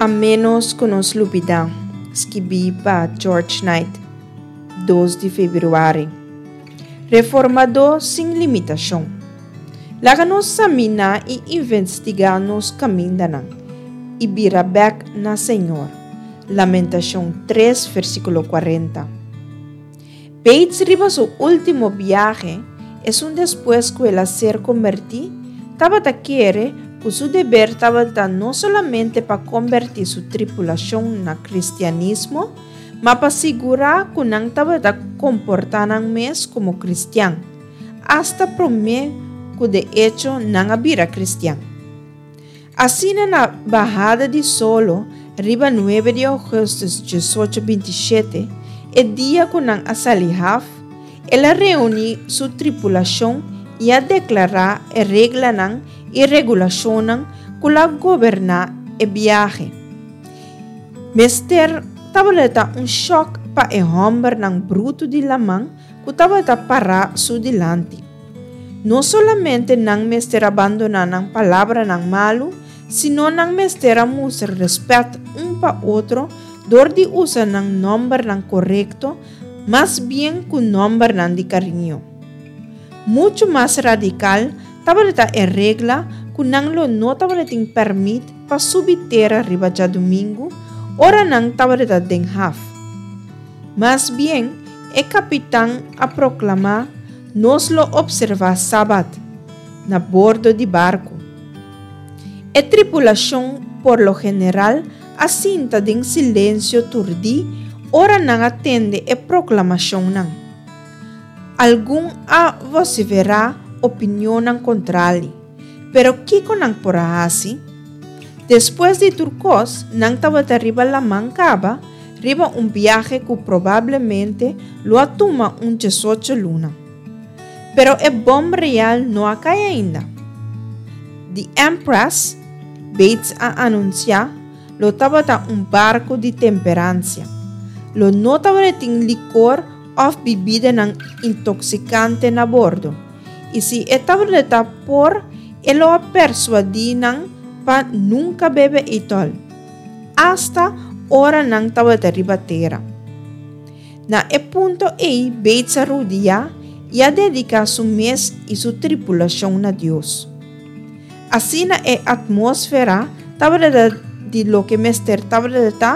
A menos que nos lupida, escrevi para George Knight, 2 de fevereiro. Reformador sem limitação. Laga nos examinar e investigar nos caminhos e vira back na Senhor. Lamentação 3, versículo 40. Bates riba su último viaje, es un después que él ser convertido, Tabata quiere que su deber Tabata no solamente para convertir su tripulación na cristianismo, mas para asegurar que não Tabata comportaran mes como cristiano, hasta prometer que de hecho não habira cristiano. Assim na bajada de solo, riba 9 de agosto de 1827, el dia que não asalihaf, ela reúne sua tripulação e a declarar a regla e regulação que la governar o viaje. Mester tabaleta choque para o homem bruto de la mão que tabaleta parar su delante. Não solamente não mester abandonar a palavra malo, sino não mester mostrar respeito para outro, dor de usar o nome correto, mas bem com o nome de carinho. Muito mais radical, tabaleta é regra que não tabaleta permite para subir arriba de domingo, ora não tabaleta den haf. Mas bem, o capitão a proclamar, nos lo observar sábado, na bordo de barco. A tripulação, por lo general, assinta em silêncio turdi, ora não atende a proclamação não. Algum a vociferar opinião contrária, pero Kiko não por assim. Depois de Turcos, não estava arriba la mancaba, riba viaje que provavelmente lo atuma 18 luna. Pero a bomba real não acai ainda. The Empress, Bates a anunciar, lo estava barco de temperância. Lo não estava licor ou bebida intoxicante na bordo. E se estava por, ele o persuadi para nunca beber itol. Hasta hora não estava ribatera. Na e ponto aí, Bates a rodear e a dedicar su mês e sua tripulação a Deus. Assim na atmosfera estava de lo que mester estava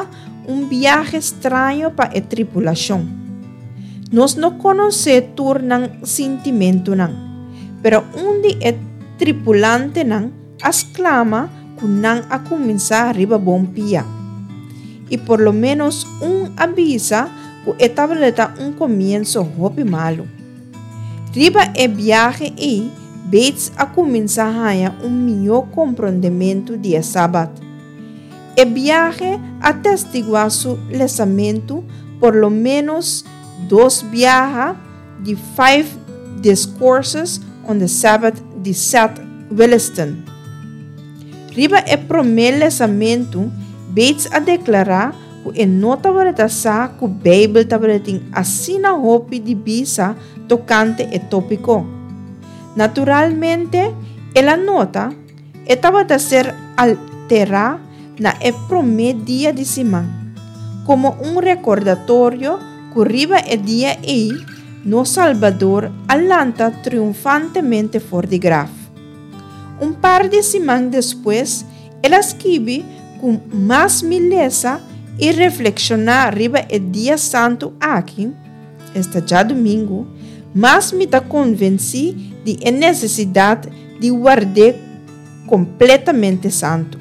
viaje estranho para a tripulação. Nós não conhecemos tornam sentimento não, pero onde é tripulante não exclama que não a começar a riba bom pia. E por lo menos avisa que estava comienzo hopi malo. Riba e viaje e Bates a começar a melhor compreendimento de sábado. E viaje atestigua su lançamento por lo menos 2 viajes de 5 discourses on the Sabbath de Seth Williston. Riba e primeiro lançamento, Bates a declarar que não estava sa que a Bíblia estava assina hopi de bisa tocante e tópico. Naturalmente, ela nota estava a ser alterada na primeiro dia de semana, como recordatório que riba e dia e no Salvador alanta triunfantemente for de graf. Par de semanas depois, ela escreve com mais mileza e reflexionar riba e dia santo aqui, esta já domingo, mas me está convenci de a necessidade de guardar completamente santo.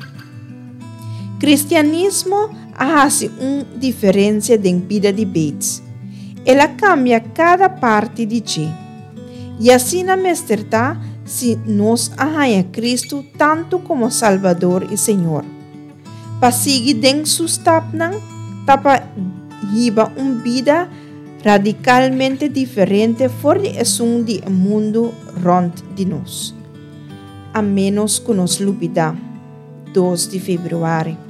Cristianismo hace diferença de vida de Bates. Ela cambia cada parte de ti. E assim na mesterta se nos arranha Cristo tanto como Salvador e Senhor. Para seguir den sus tapnan, tapa hiba vida radicalmente diferente fora de mundo rond de nós. A menos que nos lupida, 2 de fevereiro.